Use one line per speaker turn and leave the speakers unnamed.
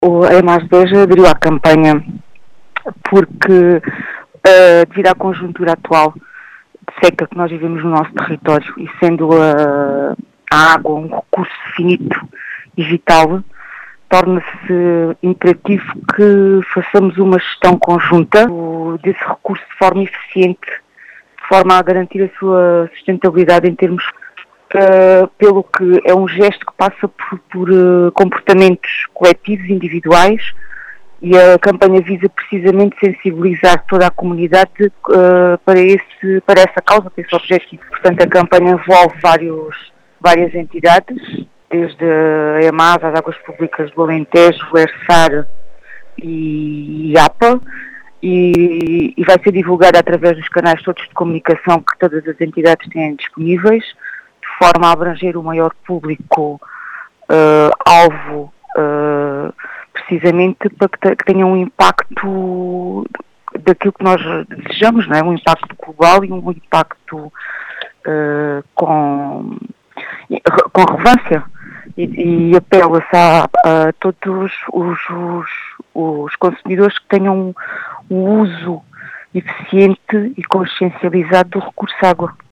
A EMAS10 aderiu à campanha porque, devido à conjuntura atual de seca que nós vivemos no nosso território e sendo a água um recurso finito e vital, torna-se imperativo que façamos uma gestão conjunta desse recurso de forma eficiente, de forma a garantir a sua sustentabilidade em termos, pelo que é um gesto que passa por comportamentos coletivos, individuais, e a campanha visa precisamente sensibilizar toda a comunidade para essa causa, para esse objetivo. Portanto, a campanha envolve várias entidades, desde a EMAS, as Águas Públicas do Alentejo, o ERSAR e APA, e vai ser divulgada através dos canais todos de comunicação que todas as entidades têm disponíveis, de forma a abranger o maior público alvo, precisamente para que tenha um impacto daquilo que nós desejamos, não é? Um impacto global e um impacto com relevância. E apela-se a todos os consumidores que tenham um uso eficiente e consciencializado do recurso água.